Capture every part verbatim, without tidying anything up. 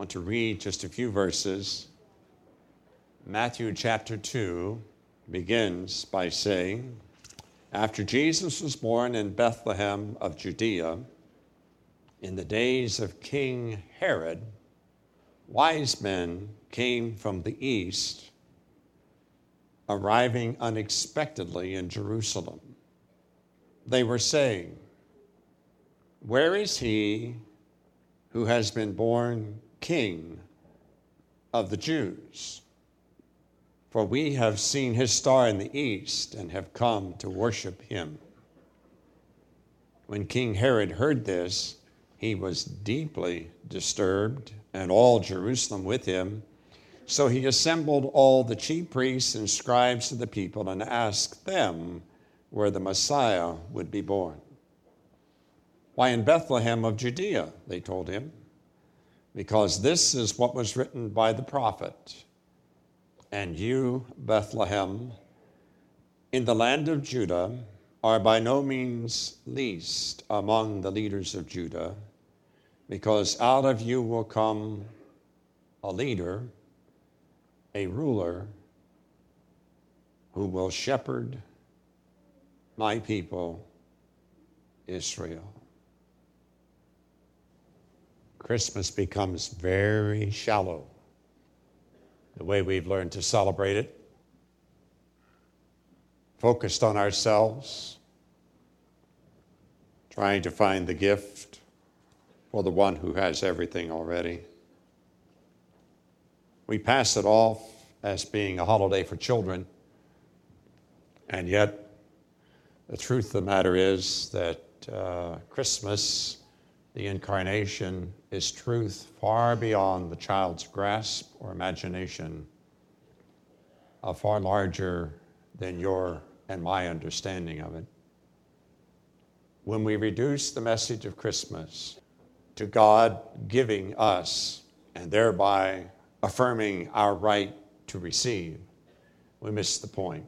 want to read just a few verses. Matthew chapter two begins by saying, after Jesus was born in Bethlehem of Judea, in the days of King Herod, wise men came from the east, arriving unexpectedly in Jerusalem. They were saying, where is he who has been born King of the Jews? For we have seen his star in the east and have come to worship him. When King Herod heard this, he was deeply disturbed, and all Jerusalem with him. So he assembled all the chief priests and scribes of the people and asked them where the Messiah would be born. Why, in Bethlehem of Judea, they told him, because this is what was written by the prophet. And you, Bethlehem, in the land of Judah, are by no means least among the leaders of Judah, because out of you will come a leader, a ruler, who will shepherd my people, Israel. Christmas becomes very shallow, the way we've learned to celebrate it, focused on ourselves, trying to find the gift for the one who has everything already. We pass it off as being a holiday for children, and yet the truth of the matter is that uh, Christmas, the incarnation, is truth far beyond the child's grasp or imagination, uh, far larger than your and my understanding of it. When we reduce the message of Christmas to God giving us and thereby affirming our right to receive, we miss the point.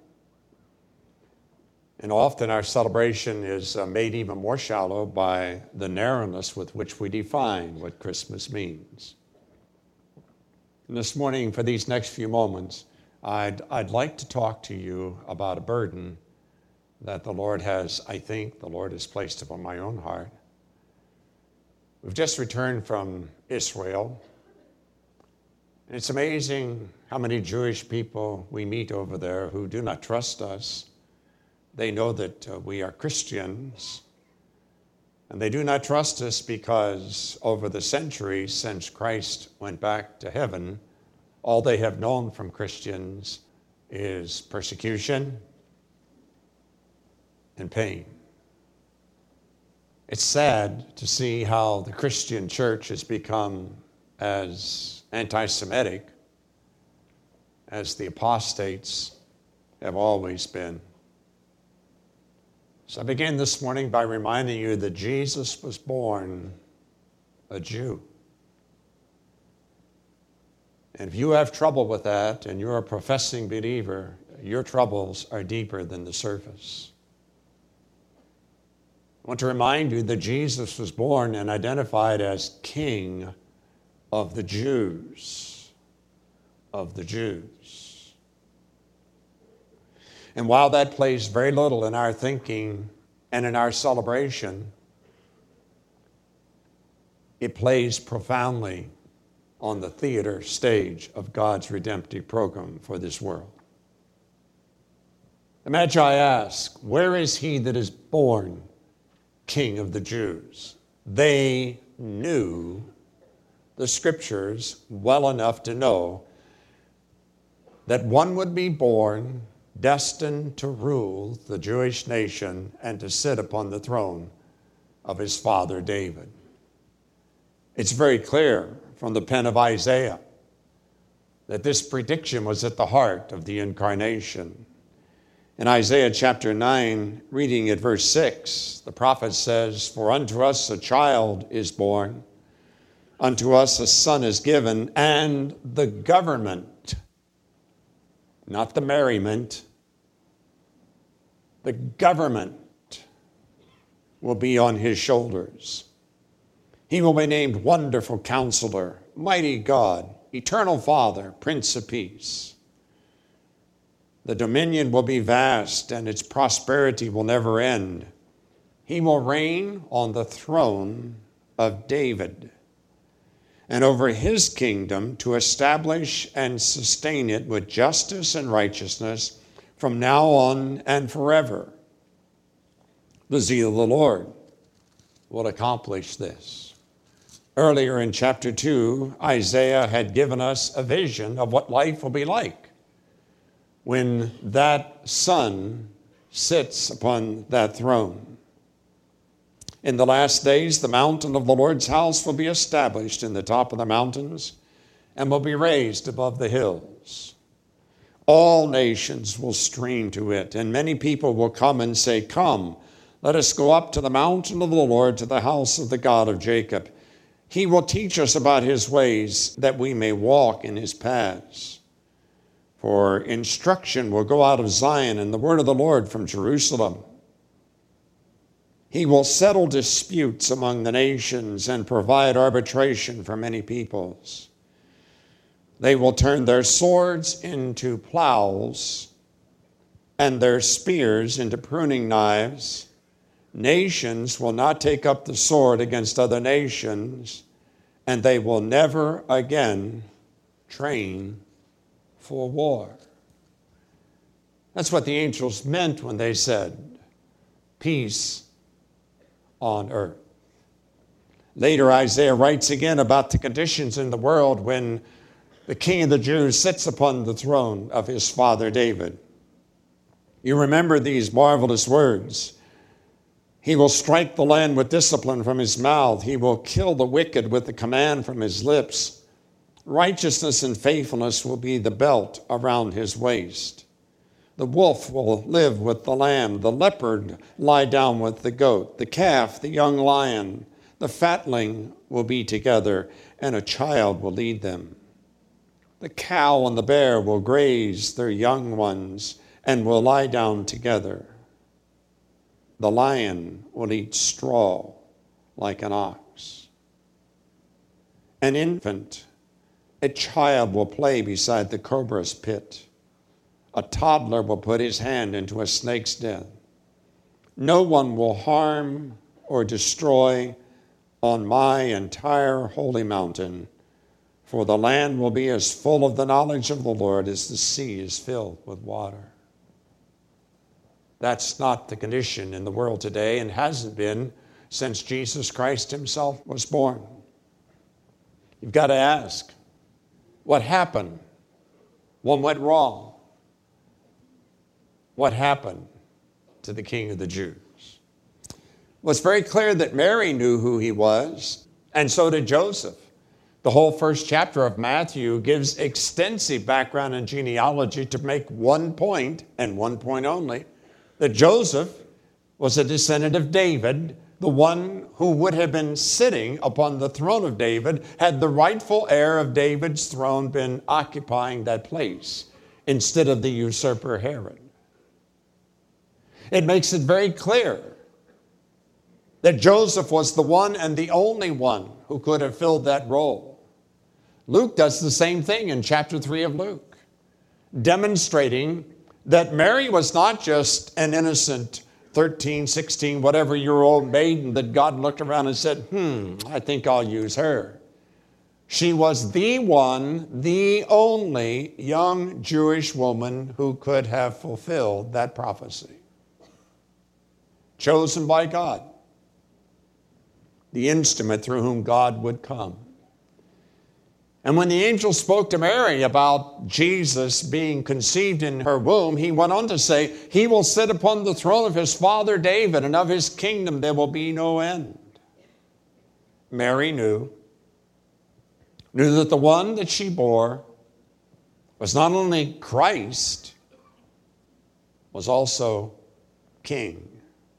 And often our celebration is uh, made even more shallow by the narrowness with which we define what Christmas means. And this morning, for these next few moments, I'd, I'd like to talk to you about a burden that the Lord has, I think, the Lord has placed upon my own heart. We've just returned from Israel. And it's amazing how many Jewish people we meet over there who do not trust us. They know that uh, we are Christians, and they do not trust us because over the centuries since Christ went back to heaven, all they have known from Christians is persecution and pain. It's sad to see how the Christian church has become as anti-Semitic as the apostates have always been. So I begin this morning by reminding you that Jesus was born a Jew. And if you have trouble with that and you're a professing believer, your troubles are deeper than the surface. I want to remind you that Jesus was born and identified as King of the Jews, of the Jews. And while that plays very little in our thinking and in our celebration, it plays profoundly on the theater stage of God's redemptive program for this world. The Magi ask, where is he that is born King of the Jews? They knew the scriptures well enough to know that one would be born destined to rule the Jewish nation and to sit upon the throne of his father David. It's very clear from the pen of Isaiah that this prediction was at the heart of the incarnation. In Isaiah chapter nine, reading at verse six, the prophet says, for unto us a child is born, unto us a son is given, and the government, not the merriment, the government will be on his shoulders. He will be named Wonderful Counselor, mighty God, eternal Father, Prince of Peace. The dominion will be vast and its prosperity will never end. He will reign on the throne of David and over his kingdom to establish and sustain it with justice and righteousness from now on and forever. The zeal of the Lord will accomplish this. Earlier in chapter two, Isaiah had given us a vision of what life will be like when that Son sits upon that throne. In the last days, the mountain of the Lord's house will be established in the top of the mountains and will be raised above the hills. All nations will stream to it, and many people will come and say, "Come, let us go up to the mountain of the Lord, to the house of the God of Jacob. He will teach us about his ways, that we may walk in his paths. For instruction will go out of Zion, and the word of the Lord from Jerusalem. He will settle disputes among the nations and provide arbitration for many peoples. They will turn their swords into plows and their spears into pruning knives. Nations will not take up the sword against other nations, and they will never again train for war." That's what the angels meant when they said, "Peace on earth." Later, Isaiah writes again about the conditions in the world when the King of the Jews sits upon the throne of his father David. You remember these marvelous words. He will strike the land with discipline from his mouth. He will kill the wicked with the command from his lips. Righteousness and faithfulness will be the belt around his waist. The wolf will live with the lamb, the leopard lie down with the goat, the calf, the young lion, the fatling will be together, and a child will lead them. The cow and the bear will graze their young ones and will lie down together. The lion will eat straw like an ox. An infant, a child will play beside the cobra's pit. A toddler will put his hand into a snake's den. No one will harm or destroy on my entire holy mountain, for the land will be as full of the knowledge of the Lord as the sea is filled with water. That's not the condition in the world today and hasn't been since Jesus Christ himself was born. You've got to ask, what happened? What went wrong? What happened to the King of the Jews? Well, it's very clear that Mary knew who he was, and so did Joseph. The whole first chapter of Matthew gives extensive background and genealogy to make one point, and one point only, that Joseph was a descendant of David, the one who would have been sitting upon the throne of David had the rightful heir of David's throne been occupying that place instead of the usurper Herod. It makes it very clear that Joseph was the one and the only one who could have filled that role. Luke does the same thing in chapter three of Luke, demonstrating that Mary was not just an innocent thirteen, sixteen, whatever year old maiden that God looked around and said, hmm, I think I'll use her. She was the one, the only young Jewish woman who could have fulfilled that prophecy. Chosen by God, the instrument through whom God would come. And when the angel spoke to Mary about Jesus being conceived in her womb, he went on to say, he will sit upon the throne of his father David, and of his kingdom there will be no end. Mary knew, knew that the one that she bore was not only Christ, was also king.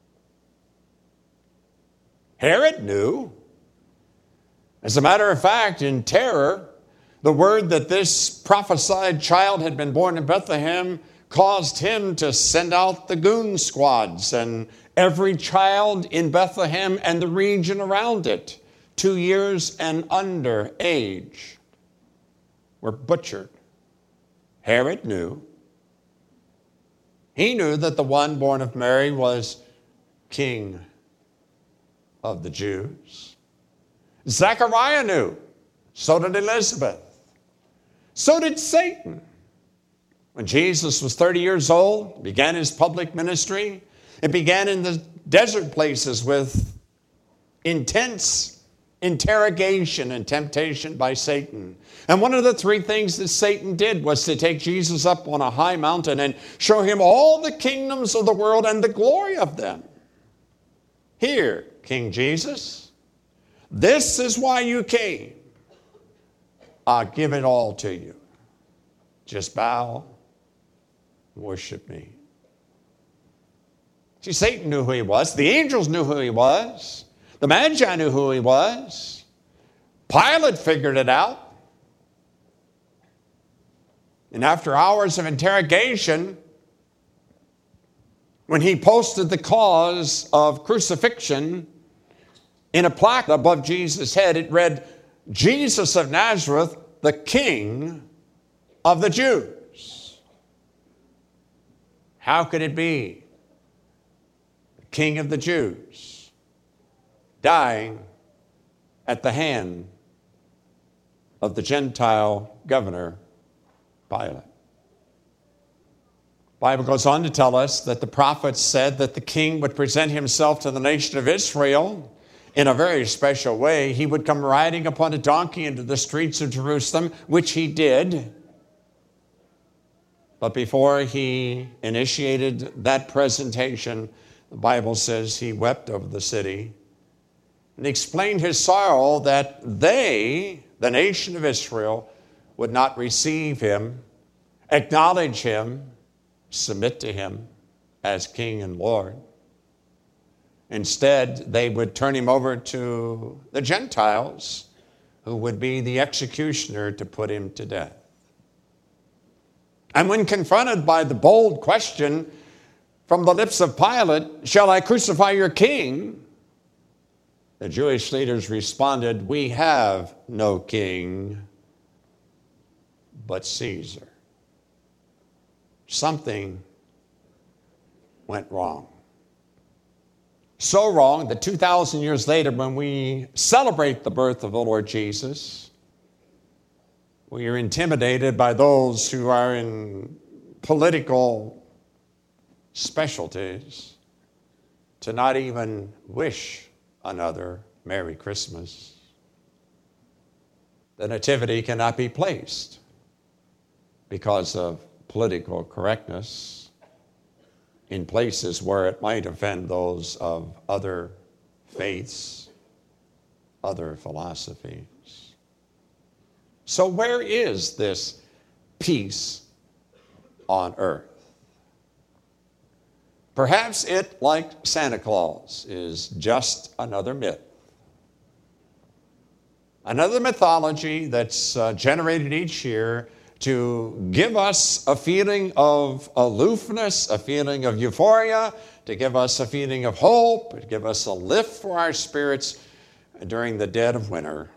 Herod knew. As a matter of fact, in terror, the word that this prophesied child had been born in Bethlehem caused him to send out the goon squads and every child in Bethlehem and the region around it two years and under age were butchered. Herod knew. He knew that the one born of Mary was King of the Jews. Zechariah knew. So did Elizabeth. So did Satan. When Jesus was thirty years old, began his public ministry, it began in the desert places with intense interrogation and temptation by Satan. And one of the three things that Satan did was to take Jesus up on a high mountain and show him all the kingdoms of the world and the glory of them. Here, King Jesus, this is why you came. I'll give it all to you. Just bow, worship me. See, Satan knew who he was. The angels knew who he was. The Magi knew who he was. Pilate figured it out. And after hours of interrogation, when he posted the cause of crucifixion in a plaque above Jesus' head, it read, Jesus of Nazareth, the King of the Jews. How could it be? The King of the Jews dying at the hand of the Gentile governor, Pilate. The Bible goes on to tell us that the prophets said that the king would present himself to the nation of Israel in a very special way. He would come riding upon a donkey into the streets of Jerusalem, which he did. But before he initiated that presentation, the Bible says he wept over the city and explained his sorrow that they, the nation of Israel, would not receive him, acknowledge him, submit to him as King and Lord. Instead, they would turn him over to the Gentiles, who would be the executioner to put him to death. And when confronted by the bold question from the lips of Pilate, shall I crucify your king? The Jewish leaders responded, we have no king but Caesar. Something went wrong. So wrong that two thousand years later, when we celebrate the birth of the Lord Jesus, we are intimidated by those who are in political specialties to not even wish another Merry Christmas. The nativity cannot be placed because of political correctness in places where it might offend those of other faiths, other philosophies. So where is this peace on earth? Perhaps it, like Santa Claus, is just another myth. Another mythology that's uh, generated each year to give us a feeling of aloofness, a feeling of euphoria, to give us a feeling of hope, to give us a lift for our spirits during the dead of winter.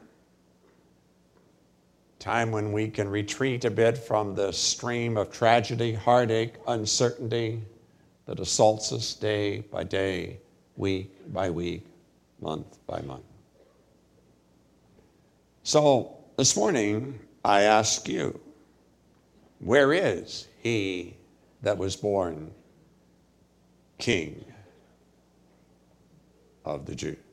Time when we can retreat a bit from the stream of tragedy, heartache, uncertainty that assaults us day by day, week by week, month by month. So this morning, I ask you, where is he that was born King of the Jews?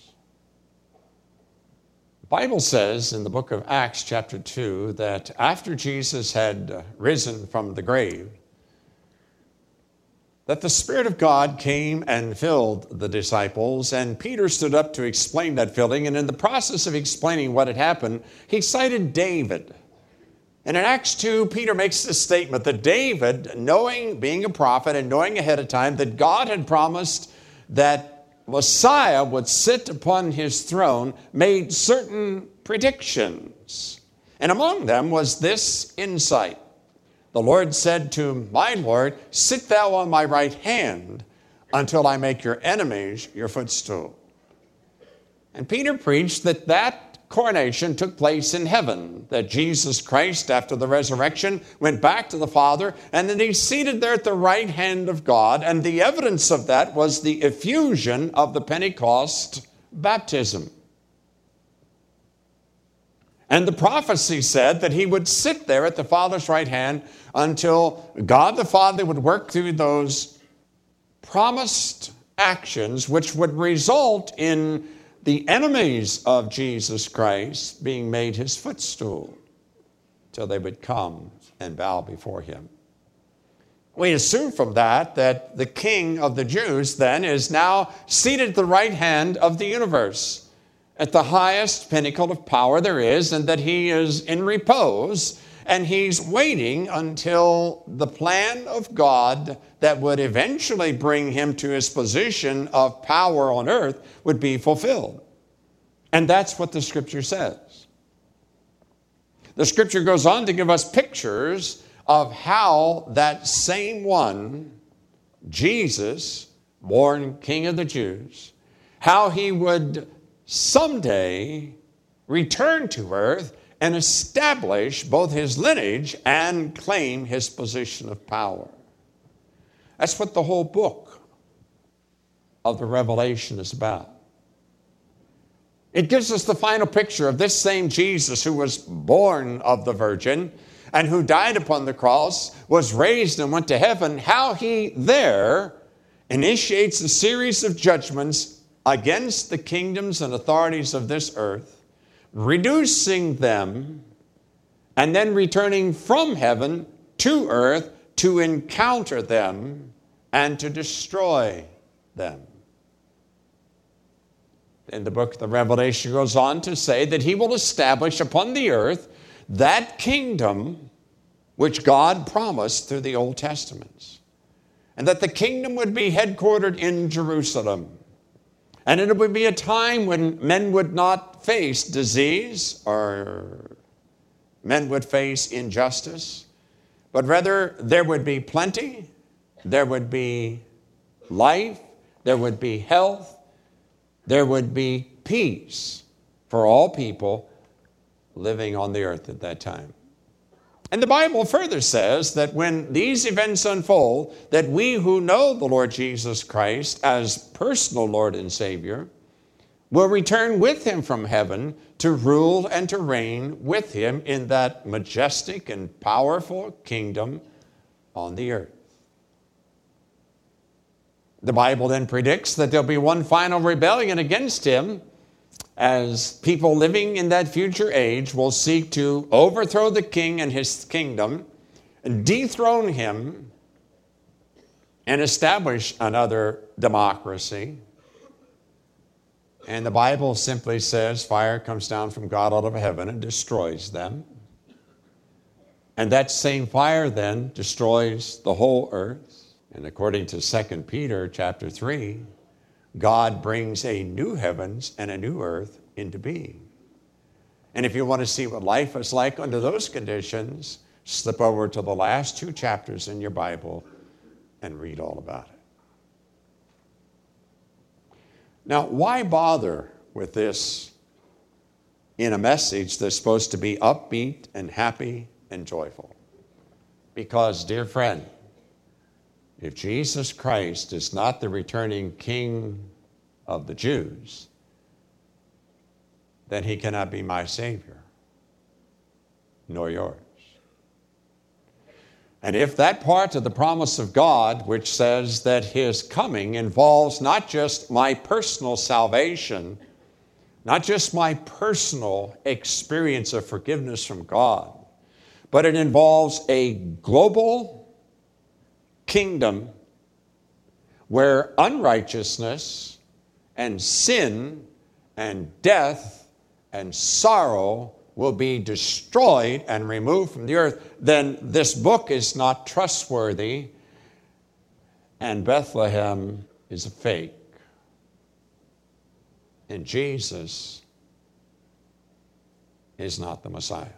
The Bible says in the book of Acts chapter two that after Jesus had risen from the grave, that the Spirit of God came and filled the disciples, and Peter stood up to explain that filling, and in the process of explaining what had happened, he cited David. And in Acts two, Peter makes this statement that David, knowing, being a prophet and knowing ahead of time that God had promised that Messiah would sit upon his throne, made certain predictions. And among them was this insight. The Lord said to my Lord, sit thou on my right hand until I make your enemies your footstool. And Peter preached that that coronation took place in heaven, that Jesus Christ, after the resurrection, went back to the Father, and that he's seated there at the right hand of God. And the evidence of that was the effusion of the Pentecost baptism. And the prophecy said that he would sit there at the Father's right hand until God the Father would work through those promised actions, which would result in the enemies of Jesus Christ being made his footstool till they would come and bow before him. We assume from that that the King of the Jews then is now seated at the right hand of the universe, at the highest pinnacle of power there is, and that he is in repose, and he's waiting until the plan of God that would eventually bring him to his position of power on earth would be fulfilled. And that's what the Scripture says. The Scripture goes on to give us pictures of how that same one, Jesus, born King of the Jews, how he would someday return to earth and establish both his lineage and claim his position of power. That's what the whole book of the Revelation is about. It gives us the final picture of this same Jesus who was born of the Virgin and who died upon the cross, was raised and went to heaven, how he there initiates a series of judgments against the kingdoms and authorities of this earth, reducing them, and then returning from heaven to earth to encounter them and to destroy them. And the book of the Revelation goes on to say that he will establish upon the earth that kingdom which God promised through the Old Testaments. And that the kingdom would be headquartered in Jerusalem. And it would be a time when men would not face disease or men would face injustice, but rather there would be plenty, there would be life, there would be health, there would be peace for all people living on the earth at that time. And the Bible further says that when these events unfold, that we who know the Lord Jesus Christ as personal Lord and Savior will return with him from heaven to rule and to reign with him in that majestic and powerful kingdom on the earth. The Bible then predicts that there'll be one final rebellion against him, as people living in that future age will seek to overthrow the king and his kingdom, dethrone him, and establish another democracy. And the Bible simply says fire comes down from God out of heaven and destroys them. And that same fire then destroys the whole earth. And according to Second Peter chapter three, God brings a new heavens and a new earth into being. And if you want to see what life is like under those conditions, slip over to the last two chapters in your Bible and read all about it. Now, why bother with this in a message that's supposed to be upbeat and happy and joyful? Because, dear friend, if Jesus Christ is not the returning King of the Jews, then he cannot be my Savior, nor yours. And if that part of the promise of God, which says that his coming involves not just my personal salvation, not just my personal experience of forgiveness from God, but it involves a global kingdom where unrighteousness and sin and death and sorrow will be destroyed and removed from the earth, then this book is not trustworthy and Bethlehem is a fake. And Jesus is not the Messiah.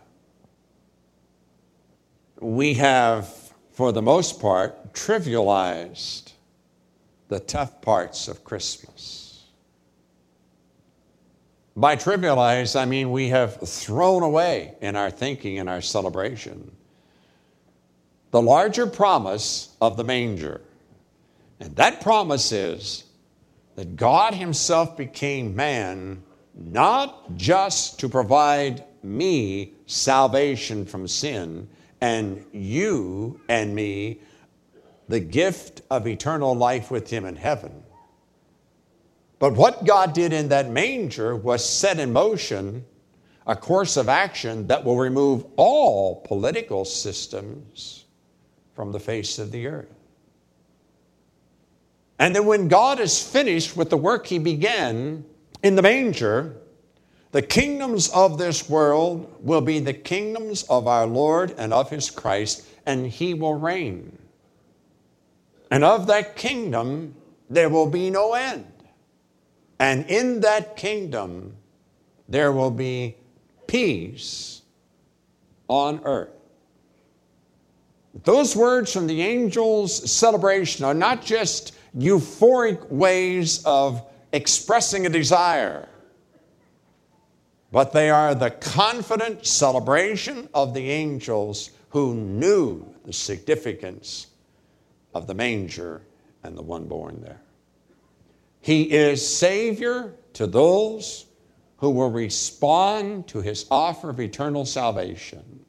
We have, for the most part, trivialized the tough parts of Christmas. By trivialize, I mean we have thrown away in our thinking and our celebration the larger promise of the manger. And that promise is that God himself became man, not just to provide me salvation from sin, and you and me the gift of eternal life with him in heaven. But what God did in that manger was set in motion a course of action that will remove all political systems from the face of the earth. And then when God is finished with the work he began in the manger, the kingdoms of this world will be the kingdoms of our Lord and of his Christ, and he will reign. And of that kingdom, there will be no end. And in that kingdom, there will be peace on earth. Those words from the angels' celebration are not just euphoric ways of expressing a desire, but they are the confident celebration of the angels who knew the significance of the manger and the one born there. He is Savior to those who will respond to his offer of eternal salvation.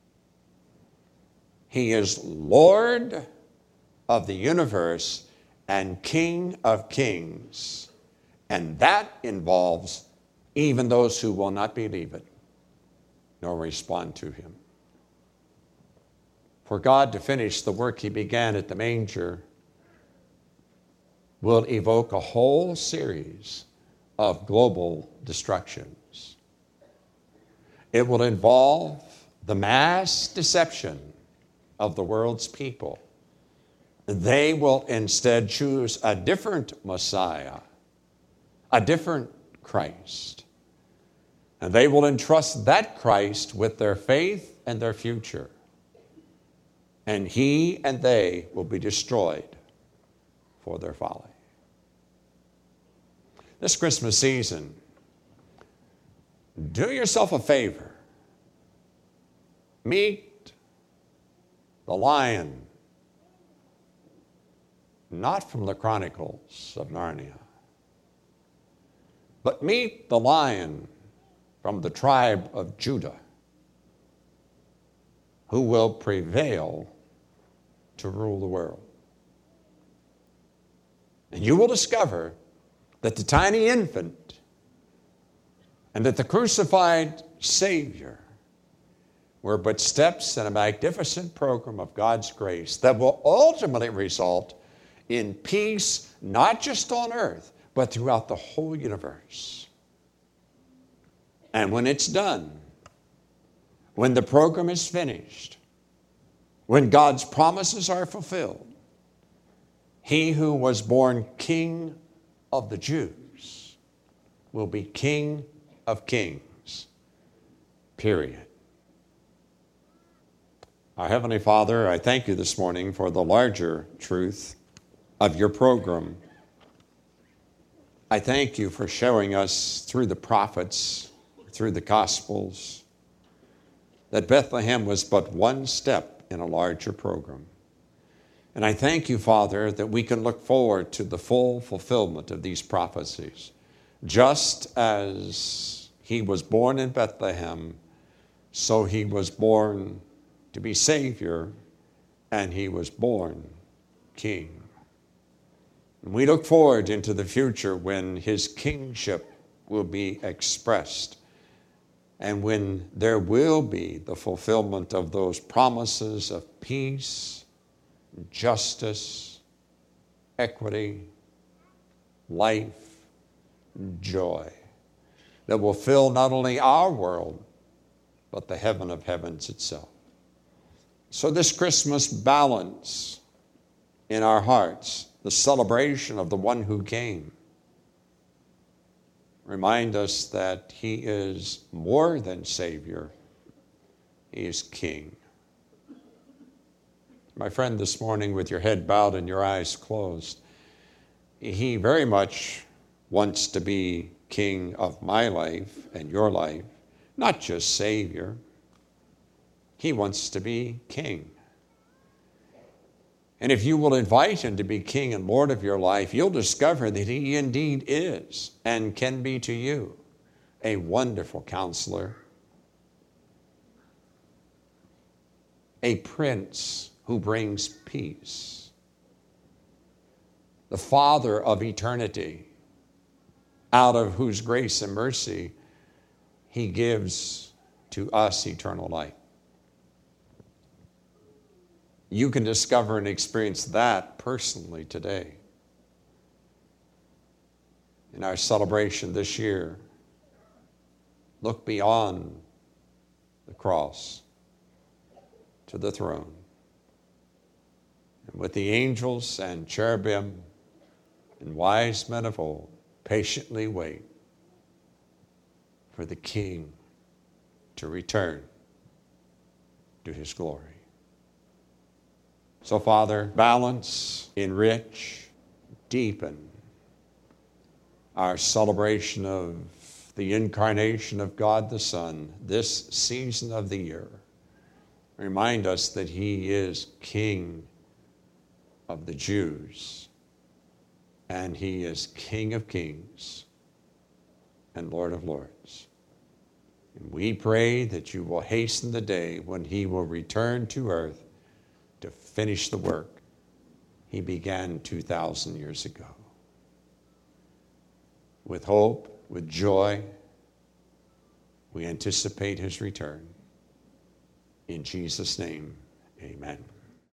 He is Lord of the universe and King of kings. And that involves even those who will not believe it nor respond to him. For God to finish the work he began at the manger will evoke a whole series of global destructions. It will involve the mass deception of the world's people. They will instead choose a different Messiah, a different Christ. And they will entrust that Christ with their faith and their future. And he and they will be destroyed for their folly. This Christmas season, do yourself a favor. Meet the lion, not from the Chronicles of Narnia, but meet the lion from the tribe of Judah, who will prevail to rule the world. And you will discover that the tiny infant and that the crucified Savior were but steps in a magnificent program of God's grace that will ultimately result in peace, not just on earth, but throughout the whole universe. And when it's done, when the program is finished, when God's promises are fulfilled, he who was born King of the Jews will be King of kings, period. Our Heavenly Father, I thank you this morning for the larger truth of your program. I thank you for showing us through the prophets, through the Gospels, that Bethlehem was but one step in a larger program. And I thank you, Father, that we can look forward to the full fulfillment of these prophecies. Just as he was born in Bethlehem, so he was born to be Savior, and he was born King. And we look forward into the future when his kingship will be expressed, and when there will be the fulfillment of those promises of peace, justice, equity, life, joy that will fill not only our world, but the heaven of heavens itself. So this Christmas, balance in our hearts the celebration of the one who came. Remind us that he is more than Savior. He is King. My friend, this morning with your head bowed and your eyes closed, he very much wants to be King of my life and your life, not just Savior. He wants to be King. And if you will invite him to be King and Lord of your life, you'll discover that he indeed is and can be to you a wonderful counselor, a prince who brings peace, the Father of eternity, out of whose grace and mercy he gives to us eternal life. You can discover and experience that personally today. In our celebration this year, look beyond the cross to the throne. And with the angels and cherubim and wise men of old, patiently wait for the King to return to his glory. So, Father, balance, enrich, deepen our celebration of the incarnation of God the Son this season of the year. Remind us that he is King of the Jews, and he is King of kings and Lord of lords. And we pray that you will hasten the day when he will return to earth to finish the work he began two thousand years ago. With hope, with joy, we anticipate his return. In Jesus' name, amen.